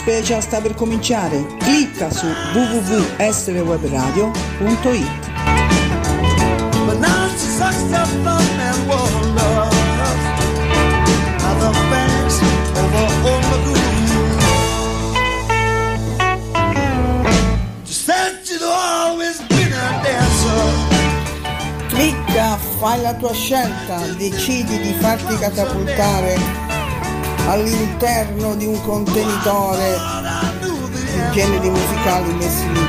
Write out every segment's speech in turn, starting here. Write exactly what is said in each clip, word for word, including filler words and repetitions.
special sta per cominciare. Clicca su w w w punto essere web radio punto it. Clicca, fai la tua scelta, decidi di farti catapultare all'interno di un contenitore di generi musicali messi lì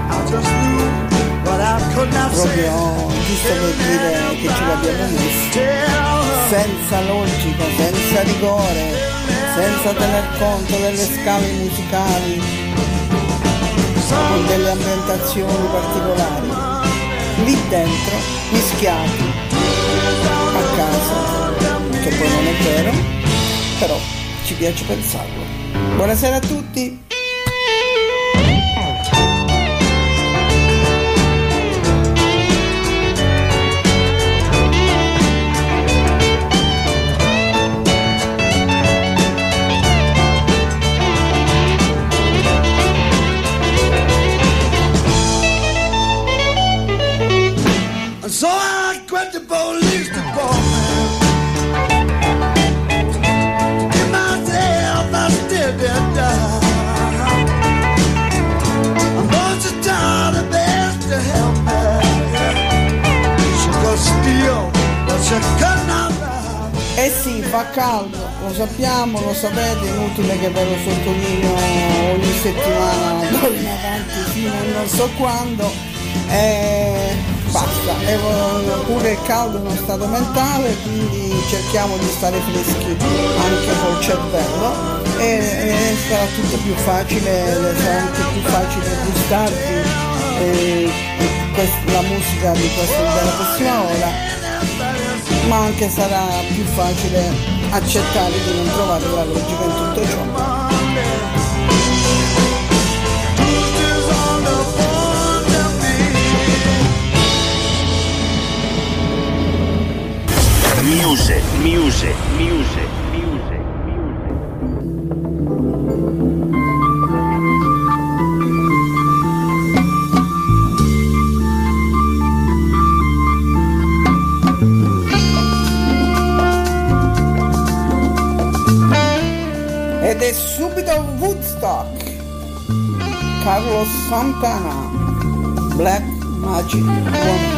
proprio giusto per dire che ce l'abbiamo messi, senza logica, senza rigore, senza tener conto delle scale musicali con delle ambientazioni particolari, lì dentro mischiati a caso, che poi non è vero, però ci piace pensarlo. Buonasera a tutti. So I quit the police department. Give myself I still did die. I'm going to try the best to help me. She could steal, but she could not buy. Eh sì, fa caldo, lo sappiamo, lo sapete, inutile che ve lo sottolineo ogni settimana d'ora in avanti fino a non so quando. Eh... Basta, e pure il caldo è uno stato mentale, quindi cerchiamo di stare freschi anche col cervello e, e sarà tutto più facile, sarà anche più facile gustarvi eh, quest- la musica di questa della prossima ora, ma anche sarà più facile accettare di non trovare la logica in tutto ciò. Music, music, music, music, Ed è subito Woodstock. Carlos Santana, Black Magic Woman.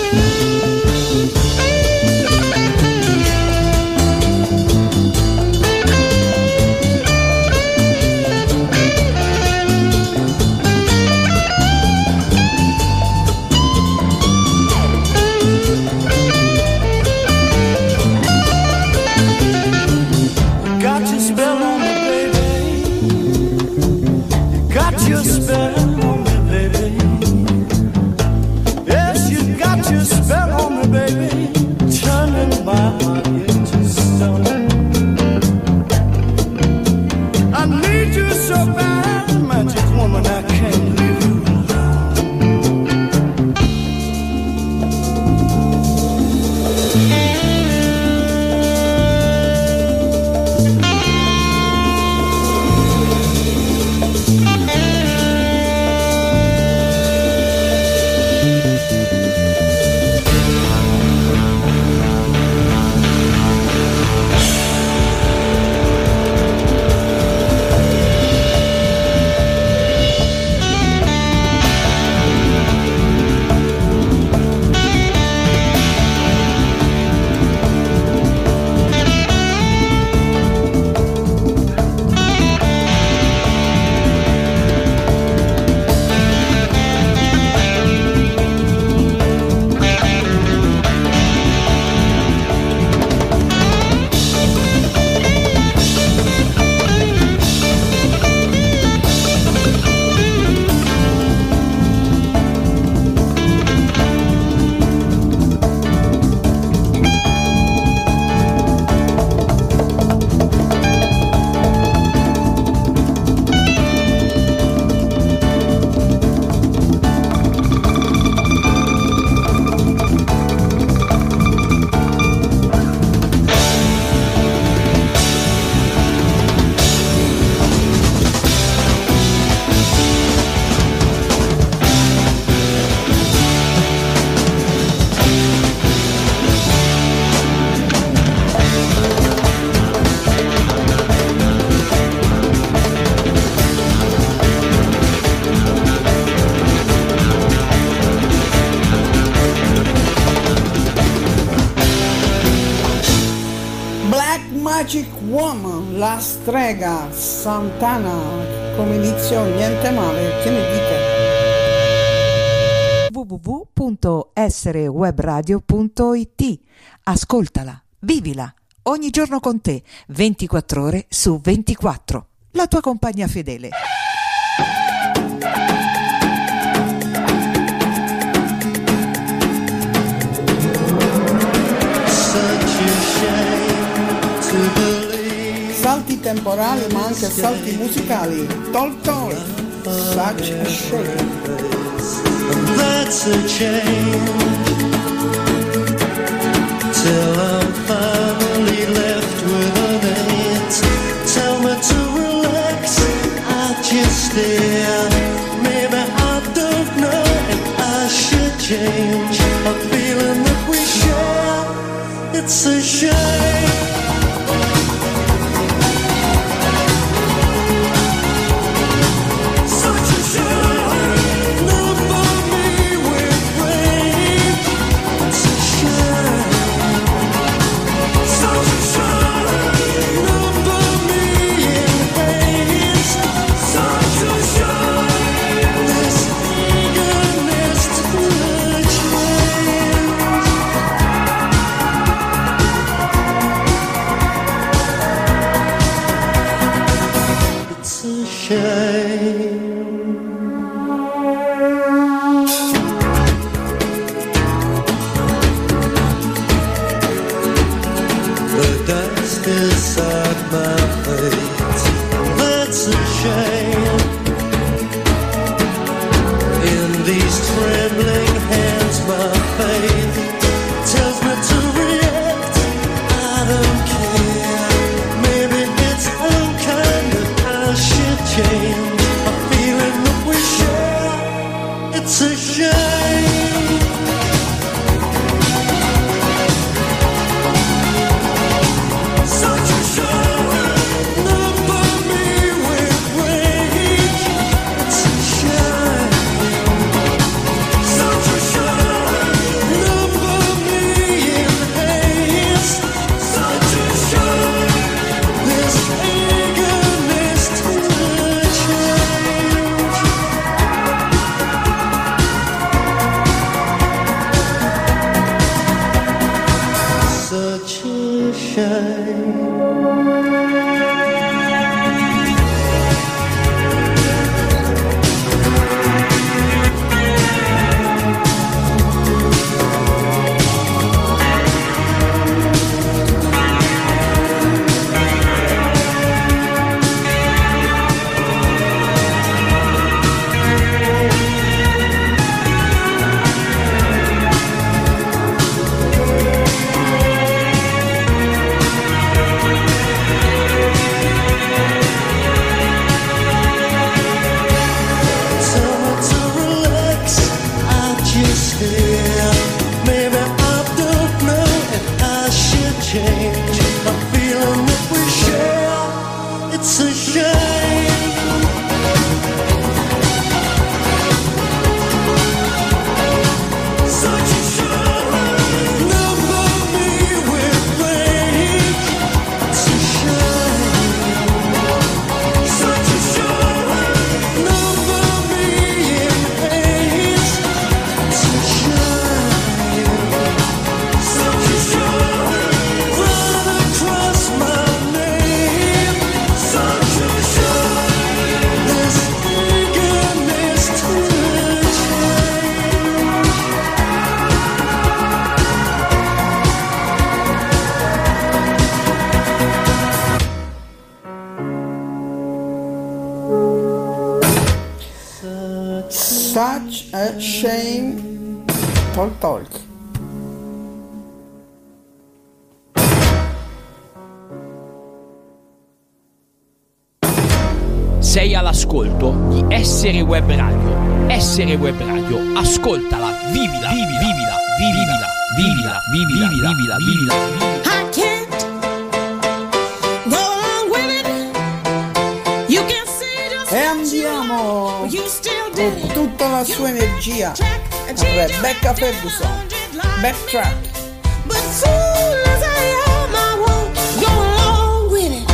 Magic Woman, la strega, Santana, come inizio niente male, che ne dite? w w w punto essere web radio punto i t. Ascoltala, vivila, ogni giorno con te, ventiquattro ore su ventiquattro. La tua compagna fedele. Salti temporali ma anche salti musicali. Tol Tol, Such a Shame. That's a change. Till I'm finally left with an eight. Tell me to relax, I just stare. Maybe I don't know if I should change. A feeling that we share, it's a shame. Shame, Talk Talk. Sei all'ascolto di Essere Web Radio. Essere Web Radio, ascoltala, vivila, vivi, vivila, vivila, vivila, vivila, vivila, vivila, vivila. I can't go along with it. You can say just E andiamo con tutta la sua energia a Rebecca Ferguson, Backtrack. But soon as I am, I won't go along with it.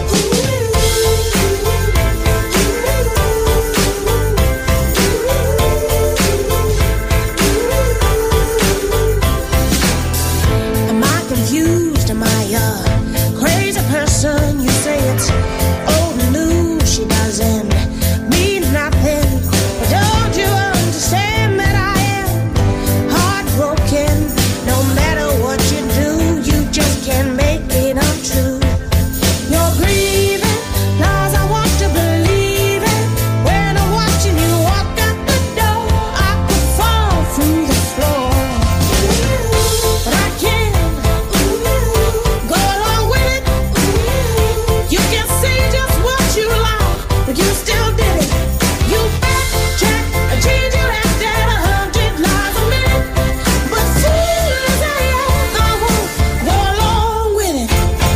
Am I confused? Am I a crazy person? You say it's old news. She doesn't mean nothing. But don't you understand that I am heartbroken? No matter what you do, you just can't make it untrue. You're grieving, 'cause I want to believe it. When I'm watching you walk out the door, I could fall through the floor. But I can't go along with it. You can say just what you like, but you still did it. You backtrack, change your act at a hundred lies a minute. But soon as I am, I won't go along with it.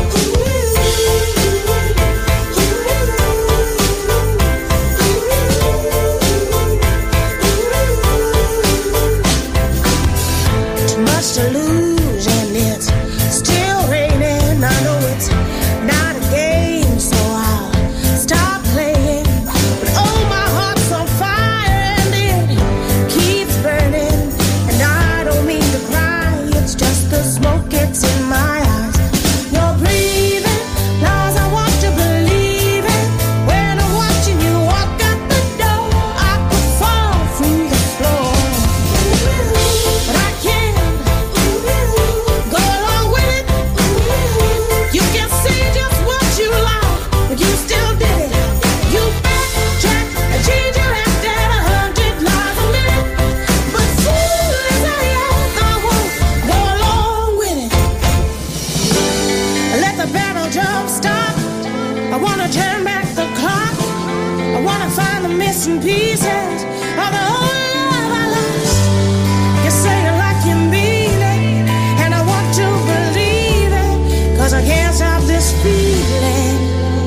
Too much to lose and it's still raining. I know it's not a game, so I'll stop playing. But oh, my heart's on fire and it keeps burning. And I don't mean to cry, it's just the smoke gets in my eyes. You're breathing, 'cause I want to believe it. When I'm watching you walk out the door, I could fall through the floor. But I can't go along with it. You can say just what you like, but you still did it. You backtrack and change your act at a hundred lies a minute. But soon as I am, I won't go along with it. Let the battle drum stop. I wanna turn back the clock. I wanna find the missing pieces of the whole love I lost. You say it like you mean it, and I want to believe it, 'cause I can't stop this feeling.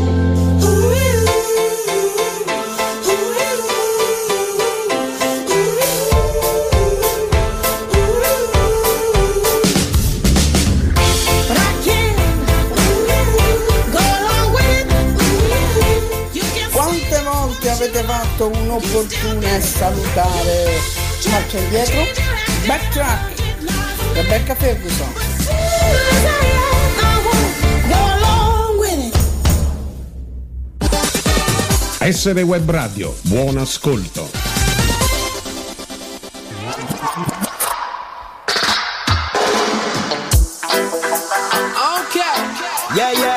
But I can't go along with it. You can Quante volte avete fatto un'opportuna e salutare marcia indietro? Backtrack, Rebecca Ferguson. Essere Web Radio, buon ascolto. Yeah, yeah.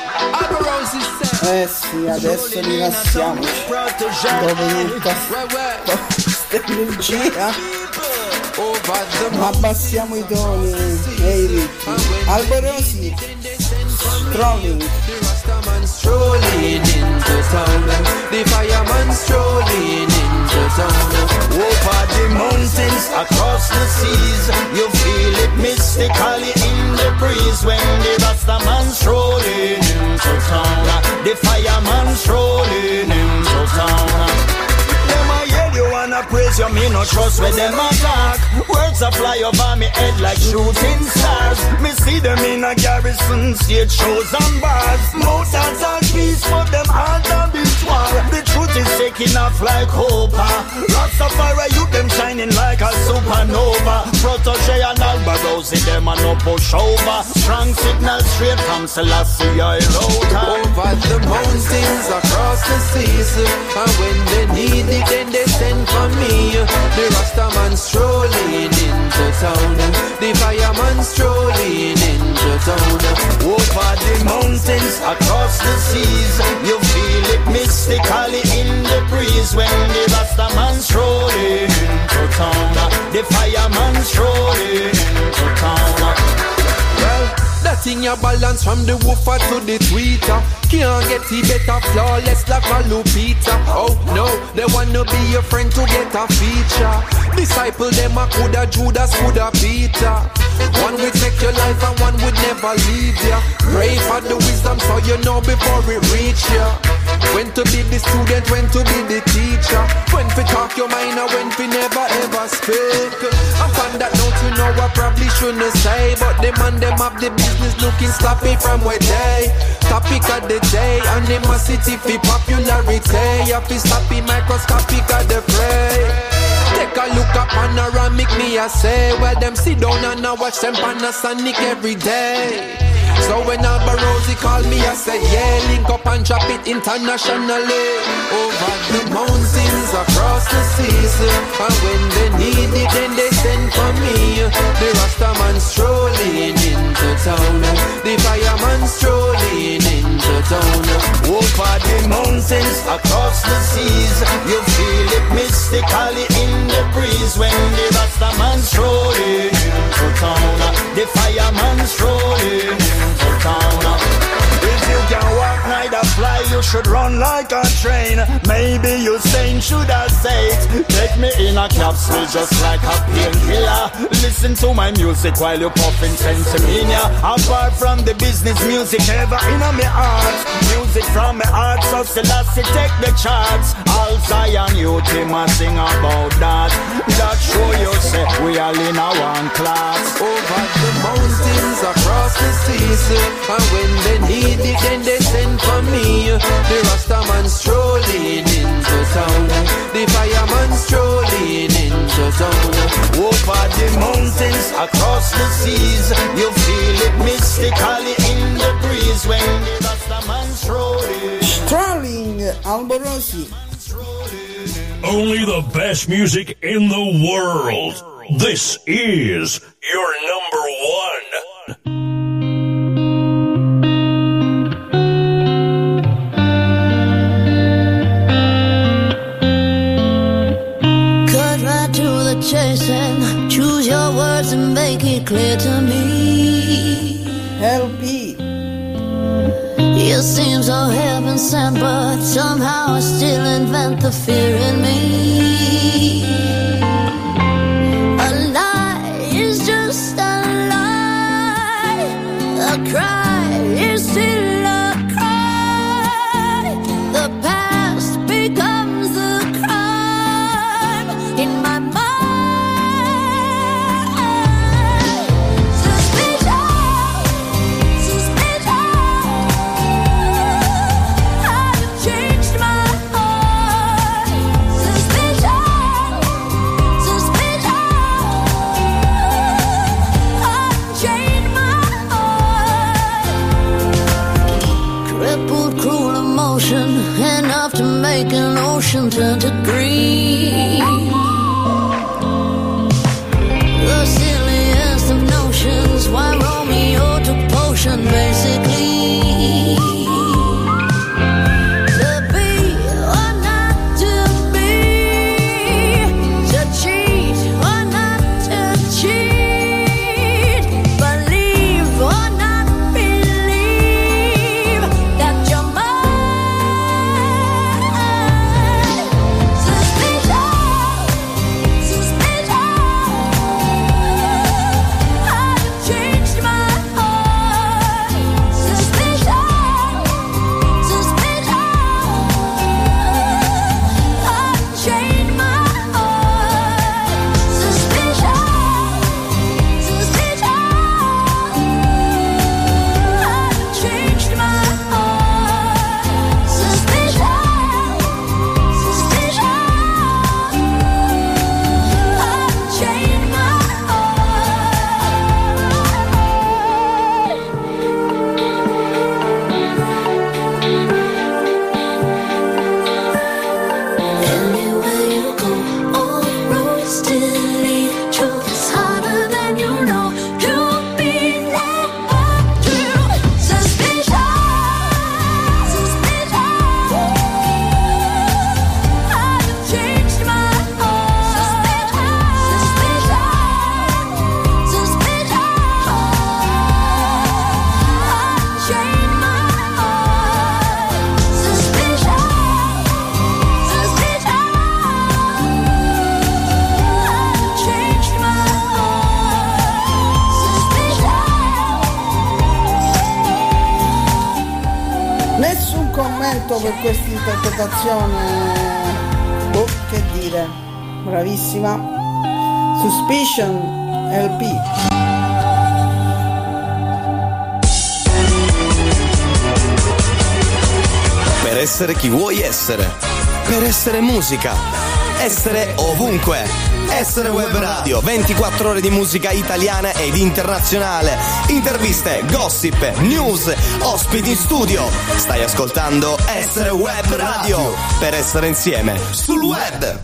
Eh sì, adesso rilassiamoci. Dopo tutta questa energia, ma abbassiamo i toni e i ritmi. Alborosi, Strolling. Strolling into town, the fireman strolling into town. Over the mountains, across the seas, you feel it mystically in the breeze when the Rastaman strolling into town, the fireman strolling into town. Them a yell you wanna praise you, me no trust where them attack. Words a fly over me head like shooting stars. Me see them in a garrison, stage shows and bars. Most hearts are peace, but them hearts are beat war. The truth is taking off like hope. Rastafari, you them shining like a supernova. Protege and Alba Rosie, them a no push over. Strong signal straight from Selassie I wrote. Over the mountains, across the seas, and when they need it, then they send for me. The Rastaman strolling into town, the fireman strolling into into town. Over the mountains, across the seas, you feel it mystically in the breeze when the Rasta man strolling into town. The fireman strolling into town. Well, that thing you balance from the woofer to the tweeter. Can't get it better flawless like a Lupita. Oh no, they wanna be your friend to get a feature. Disciple them a coulda Judas, coulda Peter. One will take your life and one would never leave ya. Pray for the wisdom so you know before it reach ya. When to be the student, when to be the teacher. When to talk your mind and when to never ever speak. I found that note you know I probably shouldn't say, but the man them have the business looking sloppy from where they. Topic of the day, animosity for popularity. You feel sloppy, microscopic of the fray. Take a look at panoramic, me I say. Well, them sit down and I watch them Panasonic every day. So when Albarosi call me, I said, yeah, link up and drop it internationally. Over the mountains, across the seas. And when they need it, then they send for me. The Rastaman strolling into town. The fireman strolling into town. Over the mountains, across the seas, you feel it mystically in the breeze when the Rastaman strolling into town. The fireman strolling into town. If you can walk, neither fly, you should run like a train. Maybe you saying should I say it? Take me in a capsule just like a painkiller. Listen to my music while you puffin' Pennsylvania. Apart from the business music ever in my heart. Music from my heart, so Selassie take the charts. All Zion youth him a sing about that. That show you say we all in a one class. Over the mountains, across the seas. And when they need it, then they send for me. The Rastaman strolling into town. The fireman strolling into town. Over the mountains, across the seas, you feel it mystically in the breeze when the Rastaman strolling. Strolling, Alborosi. Only the best music in the world. This is your number one. Chasing, choose your words and make it clear to me. L P. You seem so heaven sent, but somehow I still invent the fear in me. A lie is just a lie. A cry is still a cry. The past becomes the crime in my mind. Enough to make an ocean turn to green. The silliest of notions, why Romeo took potion basically. To be or not to be, to cheat or not to cheat, believe or not believe that you're mine. appunto per questa interpretazione, oh, che dire, bravissima. Suspicion L P. Per essere chi vuoi essere, per essere musica, essere ovunque. Essere Web Radio, ventiquattro ore di musica italiana ed internazionale. Interviste, gossip, news, ospiti in studio. Stai ascoltando Essere Web Radio, per essere insieme sul web.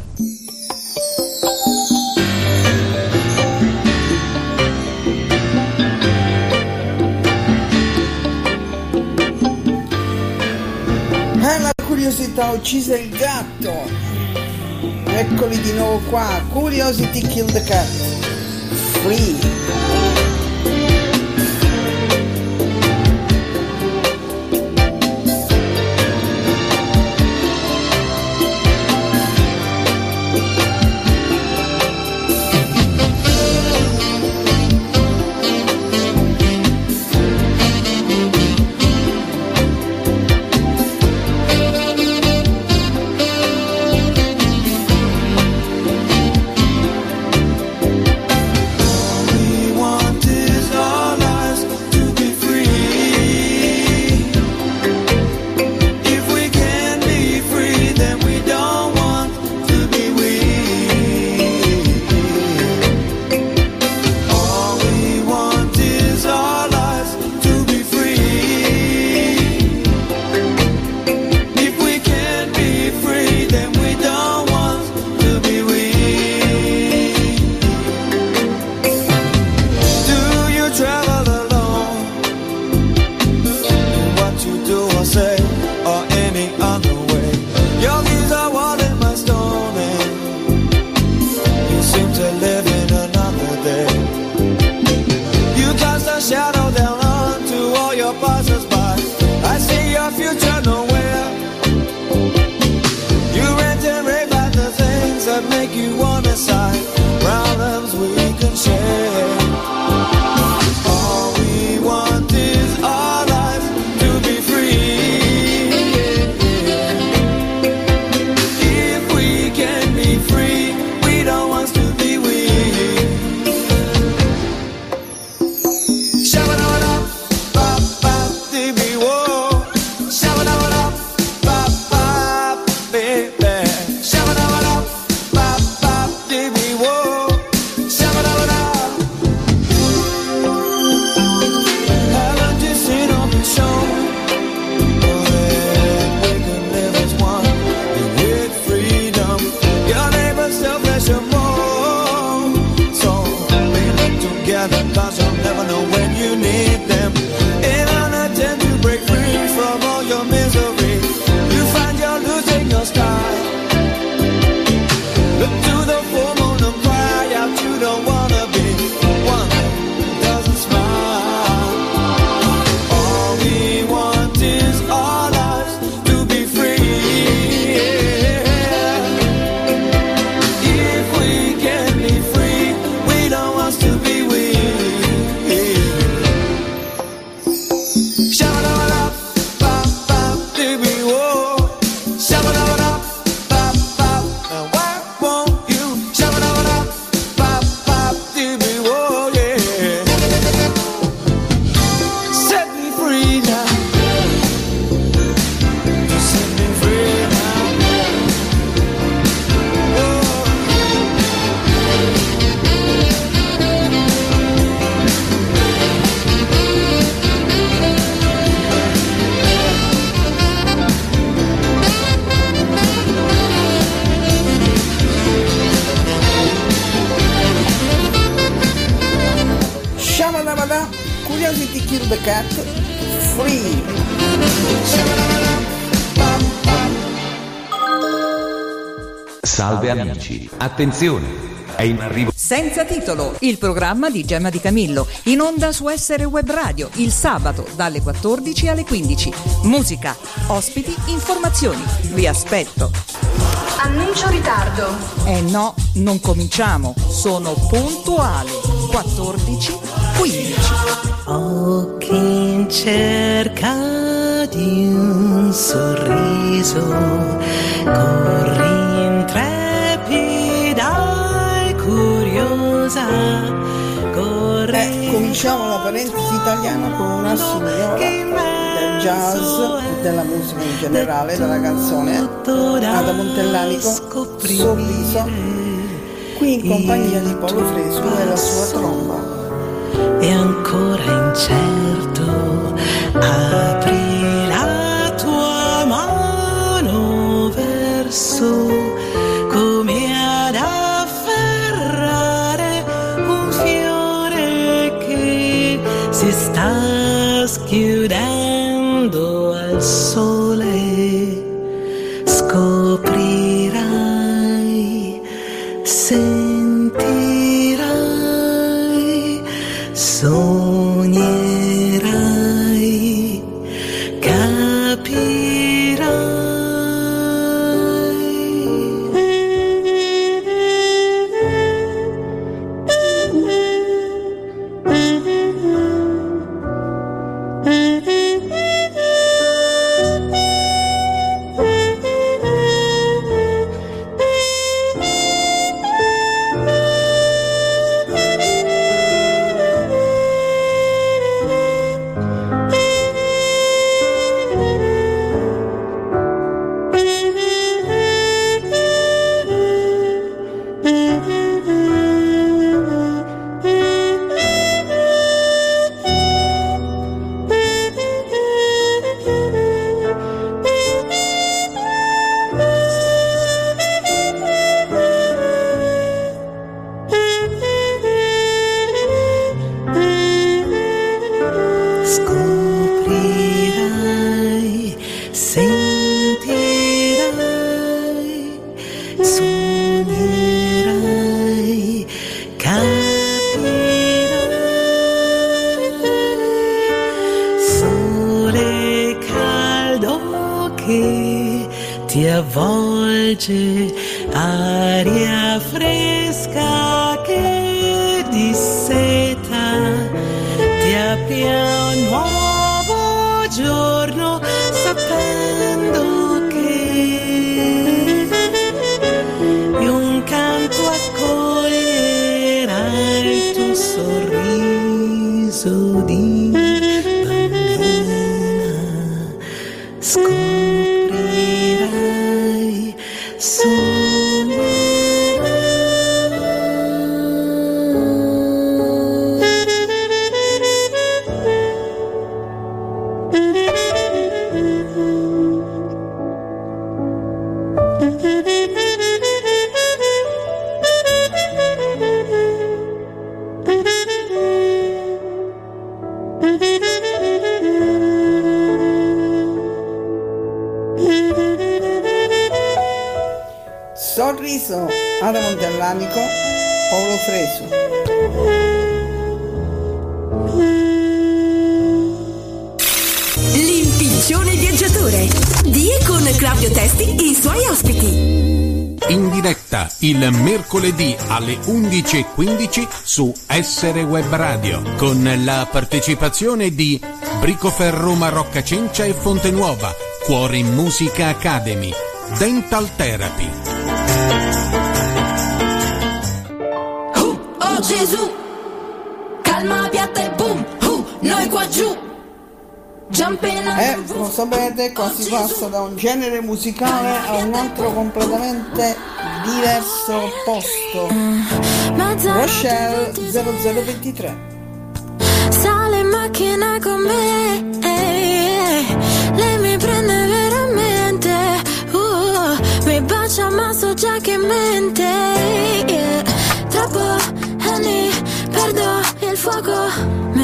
Eh, la curiosità ha ucciso il gatto. Eccoli di nuovo qua. Curiosity Killed the Cat. Free. Curiosity Killed the Cat. Free. Salve amici, attenzione, è in arrivo Senza titolo, il programma di Gemma Di Camillo, in onda su Essere Web Radio, il sabato dalle quattordici alle quindici. Musica, ospiti, informazioni. Vi aspetto. Annuncio ritardo. Eh no, non cominciamo, sono puntuale. quattordici quindici. Oh, chi in cerca di un sorriso sorriso, corri intrepida e curiosa, corri. Eh, cominciamo la parentesi italiana con una signora del jazz e della musica in generale, della canzone, Ada Montellanico, Sorriso, qui in compagnia di Paolo Fresu e la sua tromba. E ancora incerto, apri la tua mano verso, come ad afferrare un fiore che si sta schiudendo al sole. Scoprirai, sentirai, sognerai, capirai. Scoprirai, sentirai, sognerai, capirai. Sole caldo che ti avvolge, aria fresca che disseta, ti apri a un nuovo giorno sapendo che di un canto accoglierai il tuo sorriso di bambina. Scoprirai, Sorriso, Ada Montellanico, Paolo Fresu. L'impiccione viaggiatore di e con Claudio Testi e i suoi ospiti. In diretta il mercoledì alle undici e quindici su Essere Web Radio con la partecipazione di Bricoferro Marocca Cencia e Fontenuova, Cuore Musica Academy, Dental Therapy. Uh, oh Gesù, calma piatta e boom, uh, noi qua giù. Eh, lo sapete, qua si passa da un genere musicale a un altro completamente diverso posto. Rochelle zero zero ventitré. Sale in macchina con me, eh, lei mi prende veramente, uh, mi bacia ma so già che mente, yeah. Troppo anni, perdo il fuoco, mi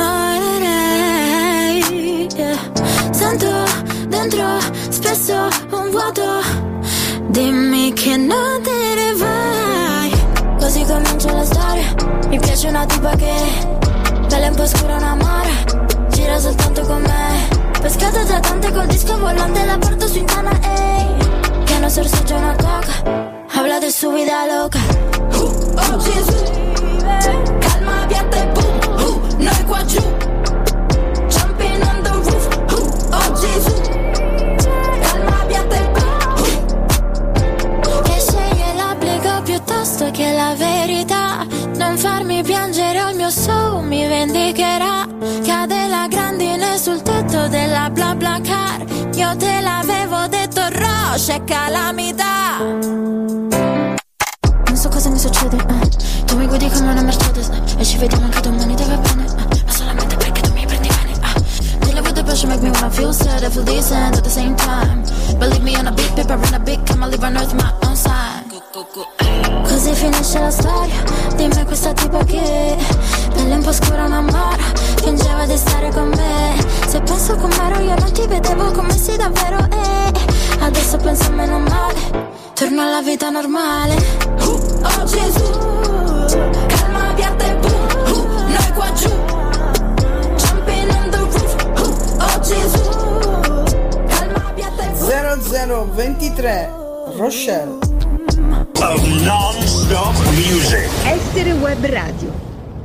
innamorerei, yeah. Sento dentro spesso un vuoto, dimmi che non te ne vai. Così comincia la storia, mi piace una tipa che bella un po' scura, una mare, gira soltanto con me, pescata da tante col disco volante, la porto su intana, ehi, che non sorseggia una coca, habla de su vida loca. Uh, oh Gesù, calma piatta e boom, uh, noi qua giù, jumping on the roof, uh, oh Gesù, calma piatta Io te l'avevo detto, Roche è calamità. Non so cosa mi succede, eh. Tu mi guidi come una Mercedes, eh. E ci vediamo anche domani, deve bene, eh. Ma solamente perché tu mi prendi bene, eh. Dealing with the pressure make me wanna feel sad, I feel decent at the same time. Believe me on a big paper, in a big come I live on earth my own sign. Così finisce la storia, dimmi questa tipa che pelle un po' scura una mora, fingeva di stare con me. Se penso com'ero io non ti vedevo come sei davvero, eh. Adesso penso meno male, torno alla vita normale. uh, Oh Gesù, calma piatta e boom, uh, noi qua giù, jumping on the roof, uh, oh Gesù, calma piatta e boom. zero zero ventitré Rochelle. Of non-stop music. Essere Web Radio.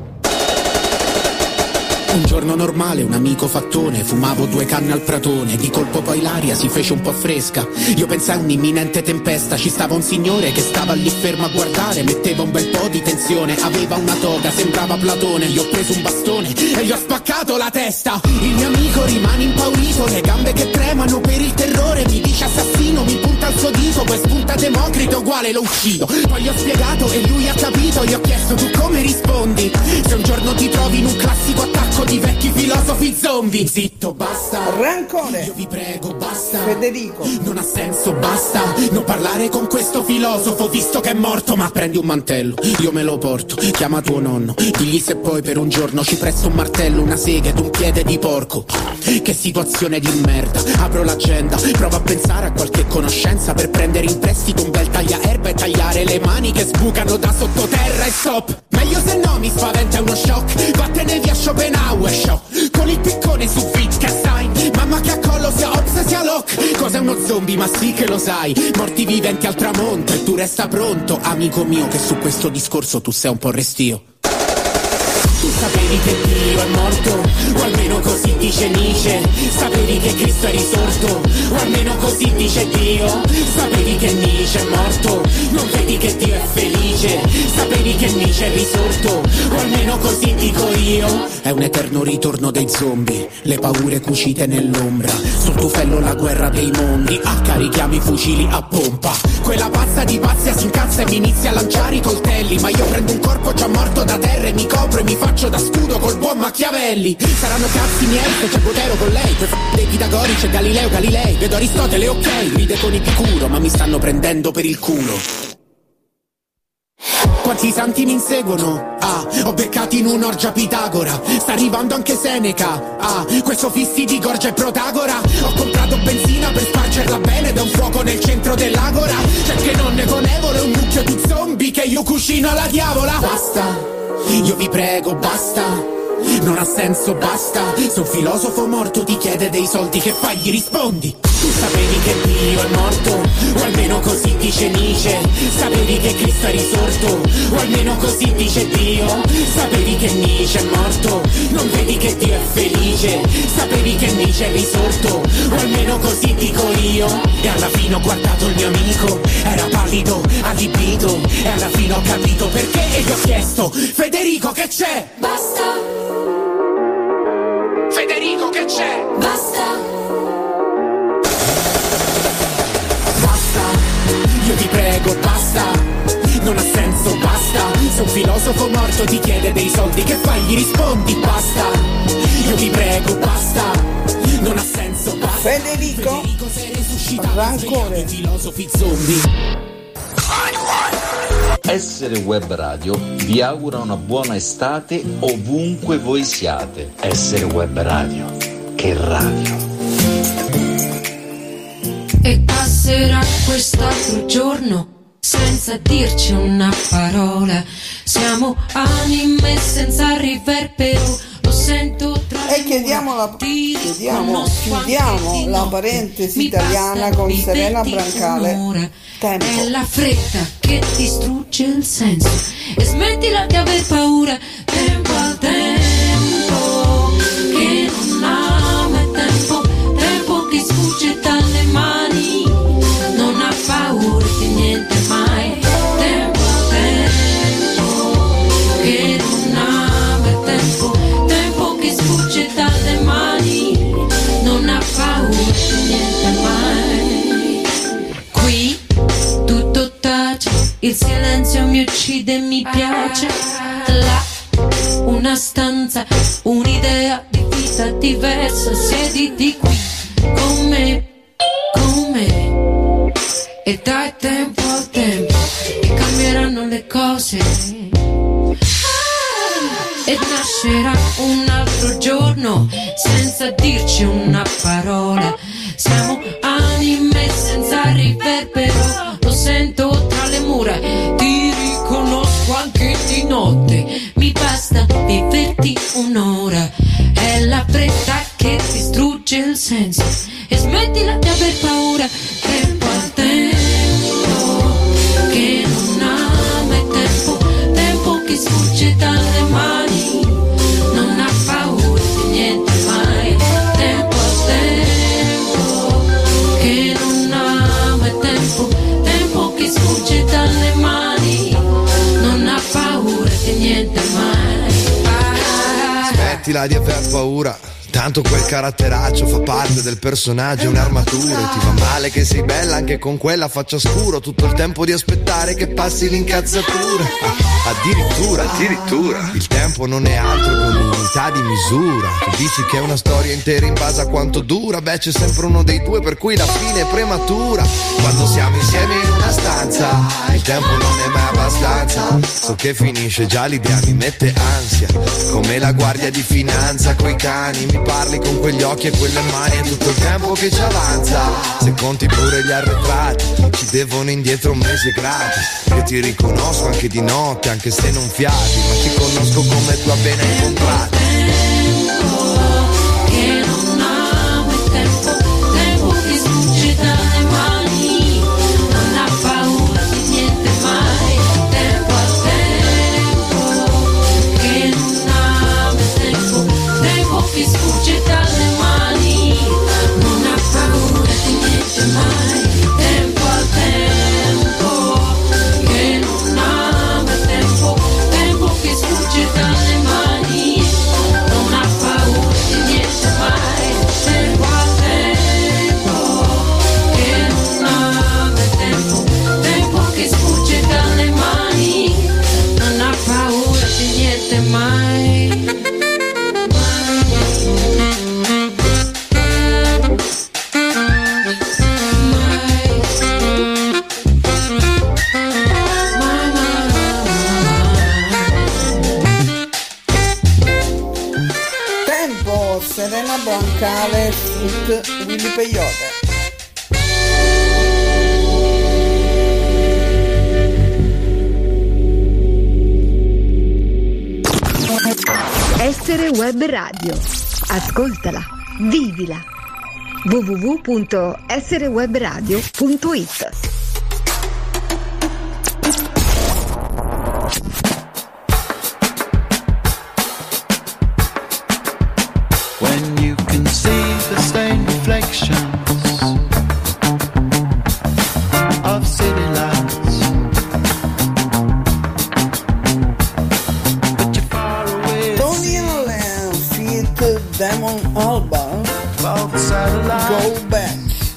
Un giorno normale, un amico fattone, fumavo due canne al pratone, di colpo poi l'aria si fece un po' fresca. Io pensai a un'imminente tempesta, ci stava un signore che stava lì fermo a guardare, metteva un bel po' di tensione, aveva una toga, sembrava Platone. Io ho preso un bastone e gli ho spaccato la testa. Il mio amico rimane impaurito, le gambe che tremano per il terrore, mi dice assassino, mi punta il suo dito, poi spunta Democrito, uguale lo uccido. Poi gli ho spiegato e lui ha capito, gli ho chiesto tu come rispondi se un giorno ti trovi in un classico attacco di vecchi filosofi zombie. Zitto, basta. Rancore. Io vi prego, basta. Federico. Non ha senso, basta. Non parlare con questo filosofo, visto che è morto. Ma prendi un mantello, io me lo porto. Chiama tuo nonno, digli se poi per un giorno ci presta un martello, una sega ed un piede di porco. Che situazione di merda. Apro l'agenda, provo a pensare a qualche conoscenza per prendere in prestito un bel tagliaerba e tagliare le mani che sbucano da sottoterra e stop. Meglio se no, mi spaventa, è uno shock. Vattene via Schopenhauer show, con il piccone su Wittgenstein. Mamma che a collo sia Ops sia Locke. Cos'è uno zombie? Ma sì che lo sai. Morti viventi al tramonto e tu resta pronto. Amico mio che su questo discorso tu sei un po' restio. Tu sapevi che Dio è morto, o almeno così dice Nietzsche. Sapevi che Cristo è risorto, o almeno così dice Dio. Sapevi che Nietzsche è morto, non vedi che Dio è felice. Sapevi che Nietzsche è risorto, o almeno così dico io. È un eterno ritorno dei zombie, le paure cucite nell'ombra. Sul tufello la guerra dei mondi, ah carichiamo i fucili a pompa. Quella pazza di pazzia si incazza e mi inizia a lanciare i coltelli. Ma io prendo un corpo già morto da terra e mi copro e mi faccio da scudo col buon Machiavelli. Saranno cazzi miei se c'è Botero con lei, per f*** dei pitagorici e Galileo Galilei. Vedo Aristotele, ok, ride con Epicuro, ma mi stanno prendendo per il culo. Quanti santi mi inseguono? Ah, ho beccati in un'orgia Pitagora. Sta arrivando anche Seneca. Ah, questo fissi di Gorgia e Protagora. Ho comprato benzina per spargerla bene da un fuoco nel centro dell'agora. C'è che non ne conevole un mucchio di zombie che io cucino alla diavola. Basta, io vi prego, basta. Non ha senso, basta. Se un filosofo morto ti chiede dei soldi, che fai? Gli rispondi. Tu sapevi che Dio è morto, o almeno così dice Nietzsche. Sapevi che Cristo è risorto, o almeno così dice Dio. Sapevi che Nietzsche è morto, non vedi che Dio è felice. Sapevi che Nietzsche è risorto, o almeno così dico io. E alla fine ho guardato il mio amico, era pallido, allibito. E alla fine ho capito perché e gli ho chiesto: Federico che c'è? Basta. Federico che c'è? Basta. Io ti prego, basta, non ha senso, basta. Se un filosofo morto ti chiede dei soldi, che fai? Gli rispondi, basta. Io ti prego, basta, non ha senso, basta. Federico, Federico Rancore. Filosofi zombie. Essere Web Radio vi augura una buona estate ovunque voi siate. Essere Web Radio, che radio. E passerà quest'altro giorno senza dirci una parola. Siamo anime senza riverbero, lo sento tra e chiediamo la, chiediamo, chiudiamo la parentesi italiana con Serena Brancale. Tempo. È la fretta che distrugge il senso, e smettila di aver paura. Tempo al tempo che non ama, è tempo, tempo che sfugge dalle mani, non ha paura di niente mai. Tempo al tempo che non ama, è tempo, tempo che sfugge dalle mani, non ha paura di niente mai. c'è là una stanza, un'idea di vita diversa. Siediti qui con me, con me, e dai tempo al tempo che cambieranno le cose. E nascerà un altro giorno senza dirci una parola. Siamo anime senza riverbero, lo sento tra le mura, ti riconosco anche di notte. Mi basta viverti un'ora, è la fretta che distrugge il senso. E smettila di aver paura, tempo al tempo che non ha mai tempo, tempo che sfugge dalle mani, non ha paura di niente mai. Tempo al tempo che non ha mai tempo, tempo che sfugge dalle mani, non ha paura di niente mai. Smettila di aver paura, tanto quel caratteraccio fa parte del personaggio, è un'armatura. E ti va male che sei bella anche con quella faccia scuro, tutto il tempo di aspettare che passi l'incazzatura. Ah, addirittura, addirittura il tempo non è altro che un'unità di misura. Tu dici che è una storia intera in base a quanto dura, beh c'è sempre uno dei due per cui la fine è prematura. Quando siamo insieme in una stanza il tempo non è mai abbastanza, so che finisce già l'idea mi mette ansia, come la guardia di finanza coi cani. Mi parli con quegli occhi e quelle mani, è tutto il tempo che ci avanza. Se conti pure gli arretrati ci devono indietro un mese gratis. Io ti riconosco anche di notte, anche se non fiati, ma ti conosco come tu appena incontrati. Che non ha mai tempo, tempo che sfugge dalle mani, non ha paura di niente mai. Tempo al tempo che non ha mai tempo, tempo che sfugge dalle mani, non ha paura di niente mai. Tempo al tempo che non ha mai tempo, tempo che sfugge dalle mani, non ha paura di niente mai. Tempo al tempo che non ha mai tempo, tempo che sfugge dalle mani, non ha paura di niente mai. Tempo, Serena Brancale, Fit, Willy Peyote. Essere Web Radio. Ascoltala, vivila. w w w punto essere web radio punto i t. When you can see the stained reflections of city lights, but you're far away. Tony Allen, Fit, Damon Albarn, Both satellites Go Back.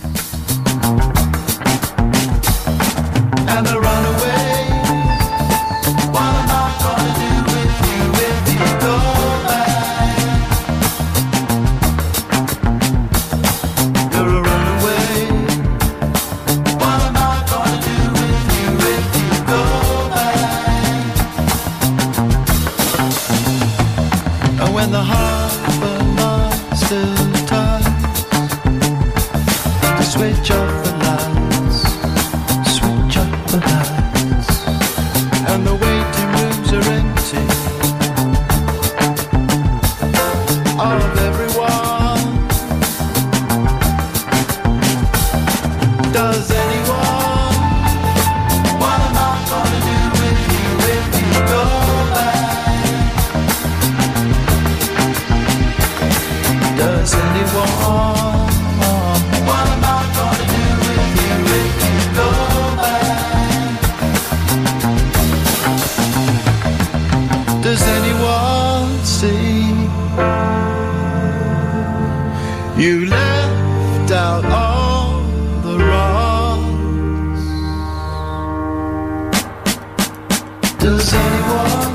And I run away. What am I gonna do with you if you go back? You're a runaway. What am I gonna do with you if you go back? And when the harbor master tries to switch off the lights, switch off the lights, and the waiting rooms are empty of everyone. Does anyone? What am I gonna do with you if you go back? Does anyone? What am I gonna do with you if you go back? Does anyone see? You left out all the wrongs. Does anyone?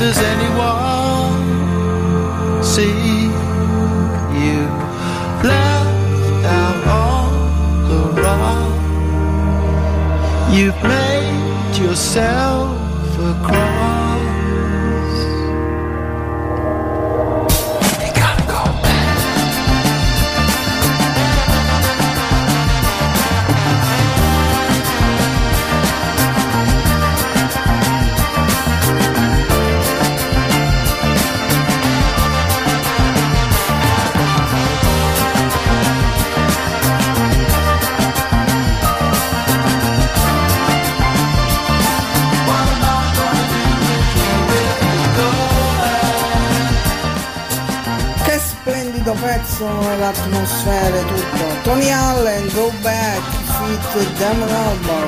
Does anyone see you left out on the run? You've made yourself a cross. Pezzo, l'atmosfera e tutto. Tony Allen, Go Back, feat Damon Albarn.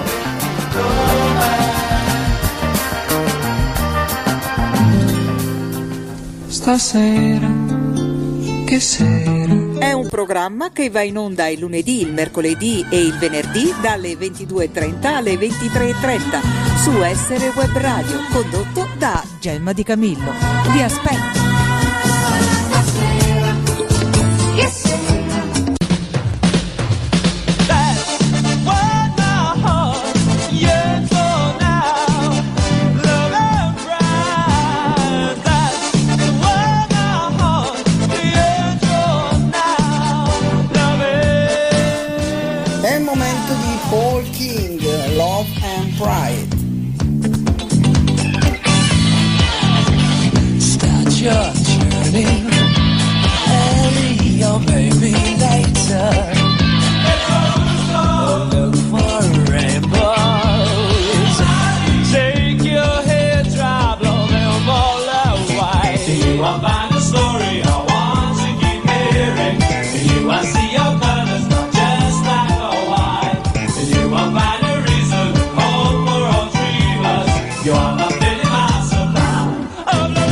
Stasera, che sera. È un programma che va in onda il lunedì, il mercoledì e il venerdì dalle ventidue e trenta alle ventitré e trenta su Essere Web Radio, condotto da Gemma Di Camillo. Vi aspetto. Your journey, early or maybe later. Look for rainbows. Take your hair dry, blow them all away. You will find a story I want to keep hearing. You will see your colors, not just black or white. You will find a reason, hope for all dreamers. You are not feeling my supply of love.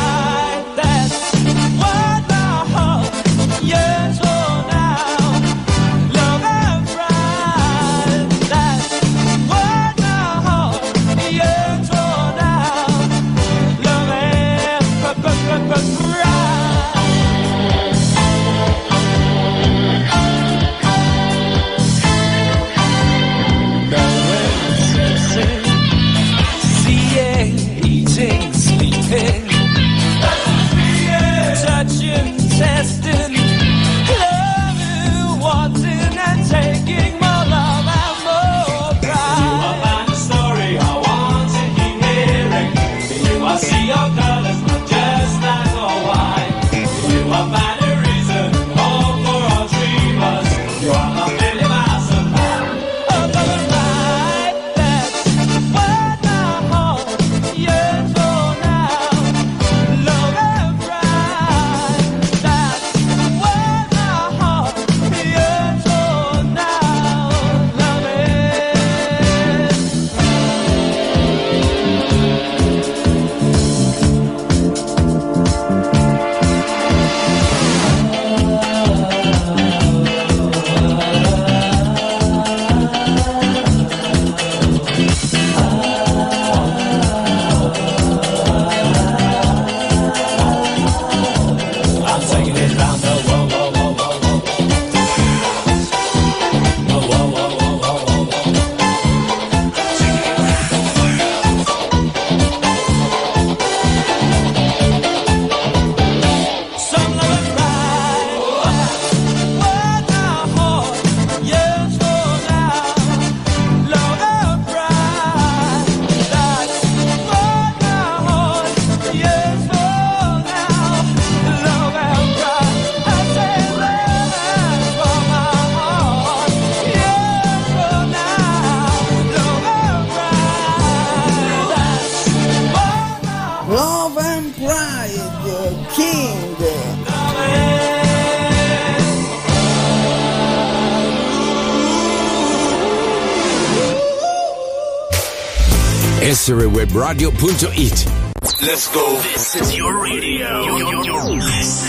essere web radio punto it. Let's go. This is your radio. Your, your, your. You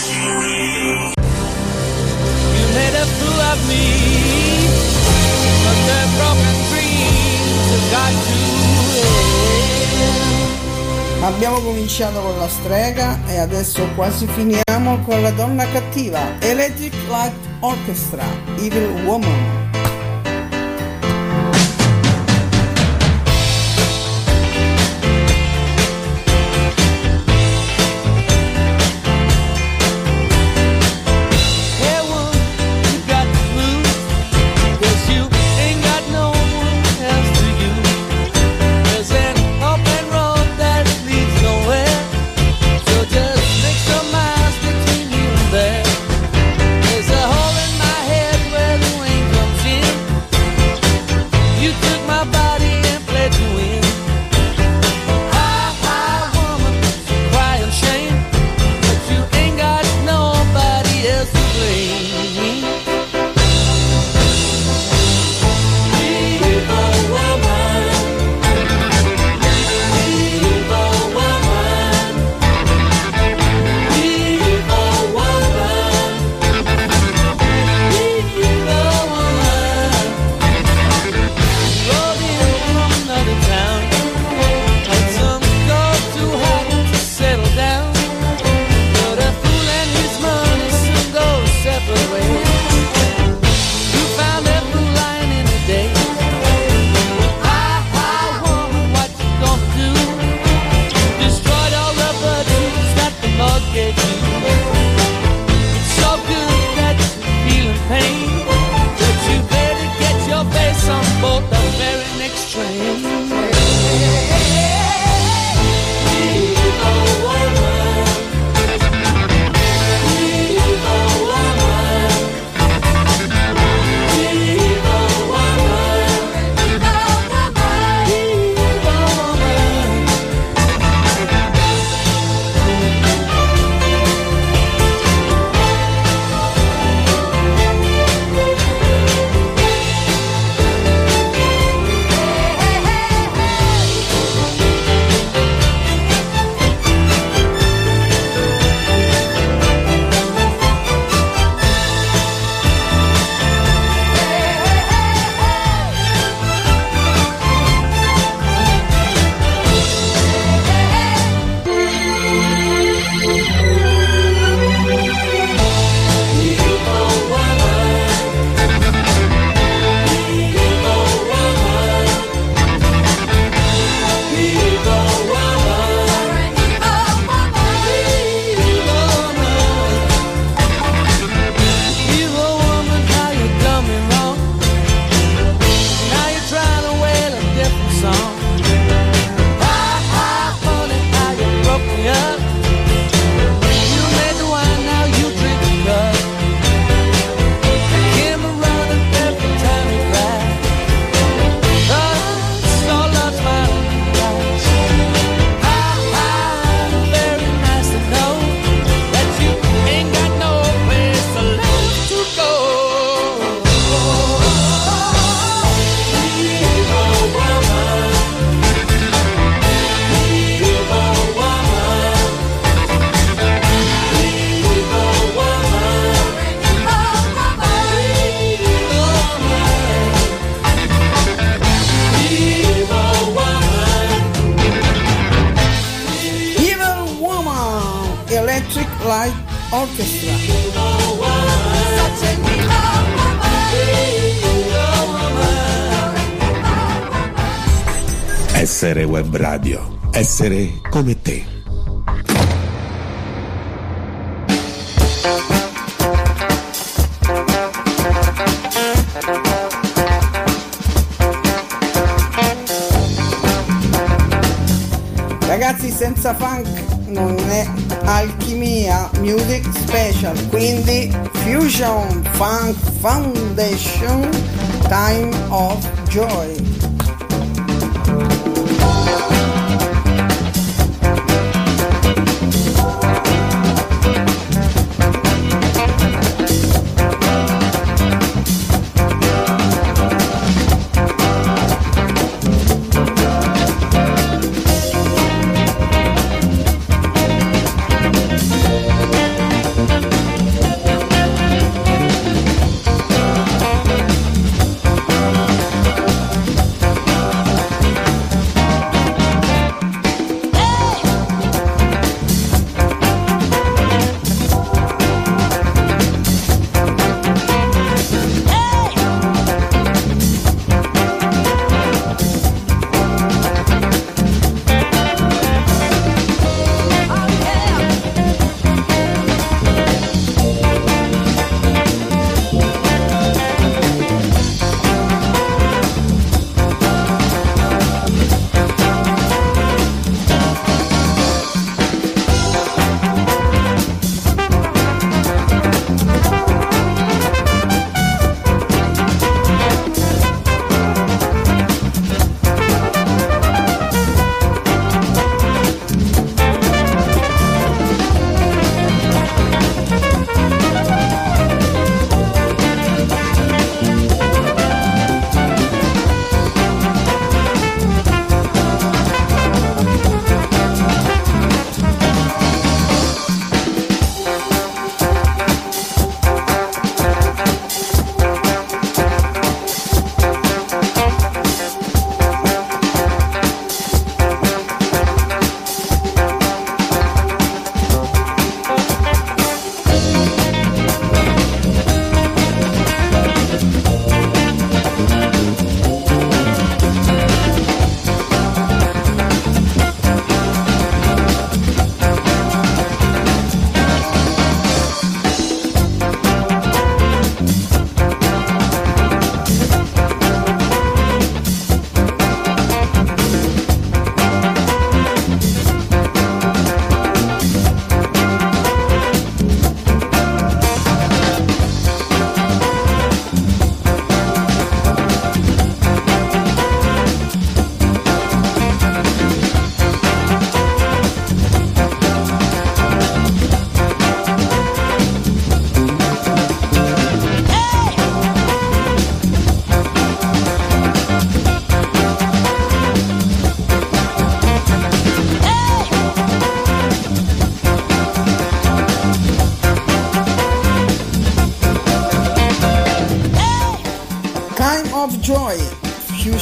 made a fool of me, but the broken dreams have got to end. Abbiamo cominciato con la strega e adesso quasi finiamo con la donna cattiva, Electric Light Orchestra, Evil Woman. There's a hole in my head where the wind comes in. Light Orchestra. Essere web radio, essere come te. Ragazzi, senza funk non è alchimia, music special, quindi Fusion Funk Foundation, Time of Joy.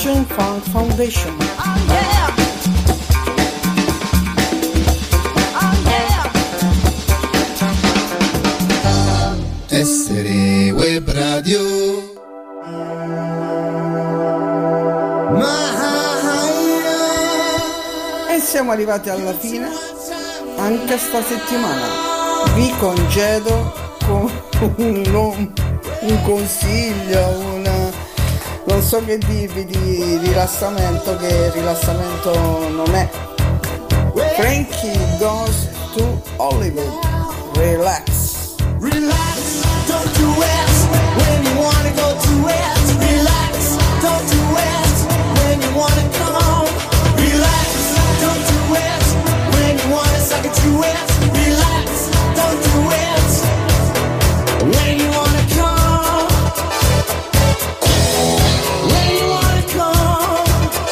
Fusion Funk Foundation. Essere Web Radio. E siamo arrivati alla fine anche sta settimana. Vi congedo con un, un consiglio, una, non so che dirvi di rilassamento, che rilassamento non è. Frankie Goes to Hollywood. Relax. Relax, don't do it when you wanna go to it. Relax, don't do it when you wanna come home. Relax, don't do it when you wanna suck it to it. Relax, don't do it when you wanna come. When you wanna come.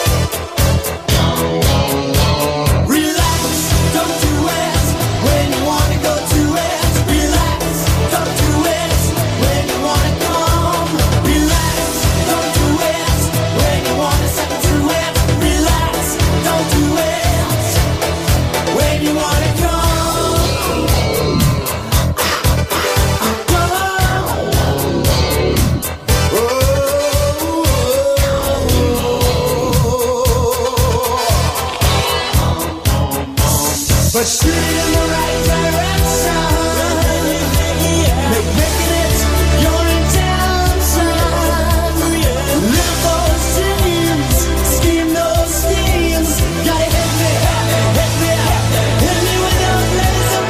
Relax, don't do it when you wanna go to it. Relax, don't do it when you wanna come. Relax, don't do it when you wanna suck it to it. Relax, don't do it when you wanna come. But shoot it in the right direction. Make making it your intention. Live those dreams, scheme those schemes. Gotta hit me, hit me, hit me with your laser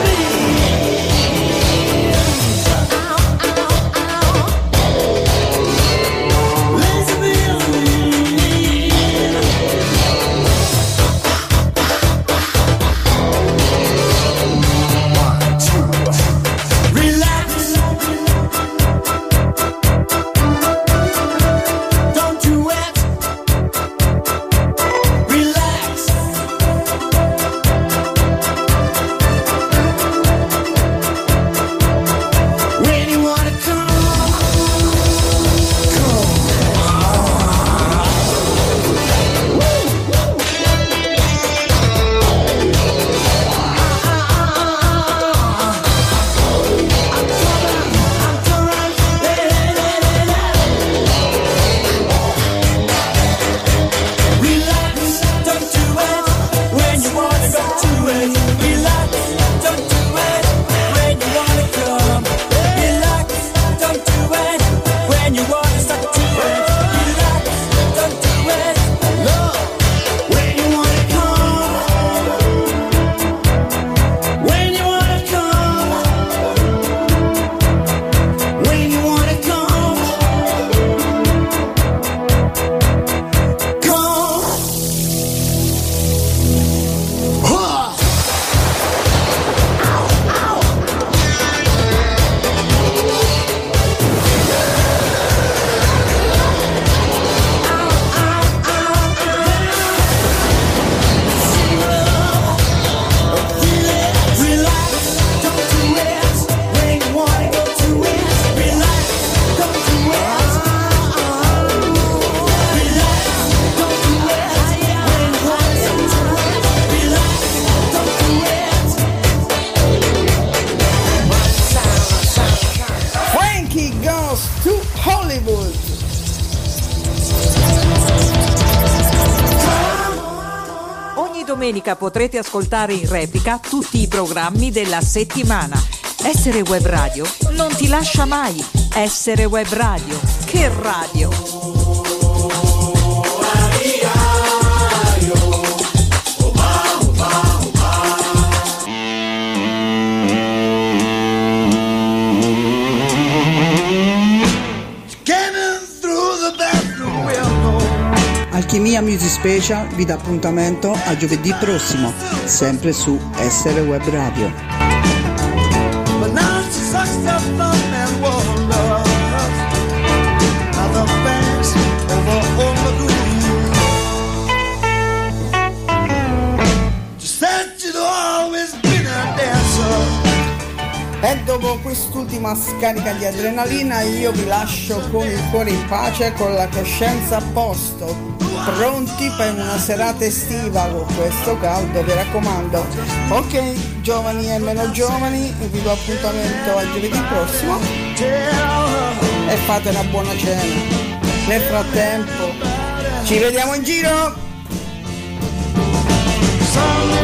beam. Laser beam. Relax. Don't do it. Relax. When you wanna come, relax, don't do it when you wanna go to it. Relax, don't do it when you wanna come. Relax, don't do it when you wanna suck to it. Relax, don't do it, love, when you wanna come. When you wanna come. When you wanna come. Come. Huh. Relax, don't do it when you wanna go to it. Relax, don't do it. Relax, don't do it when you wanna go to it. Relax, don't do it. Frankie Goes to Hollywood. Ogni domenica potrete ascoltare in replica tutti i programmi della settimana. Essere Web Radio non ti lascia mai. Essere Web Radio. Che radio! Scanning through the bathroom window. Alchimia Music Special vi dà appuntamento a giovedì prossimo, sempre su Essere Web Radio. But now she sucks up love and wonder. Other banks over all the room. She said she'd always been a dancer. E dopo quest'ultima scarica di adrenalina io vi lascio con il cuore in pace, con la coscienza a posto. pronti per una serata estiva con questo caldo, vi raccomando. Ok, giovani e meno giovani, vi do appuntamento a giovedì prossimo e fate una buona cena. Nel frattempo ci vediamo in giro.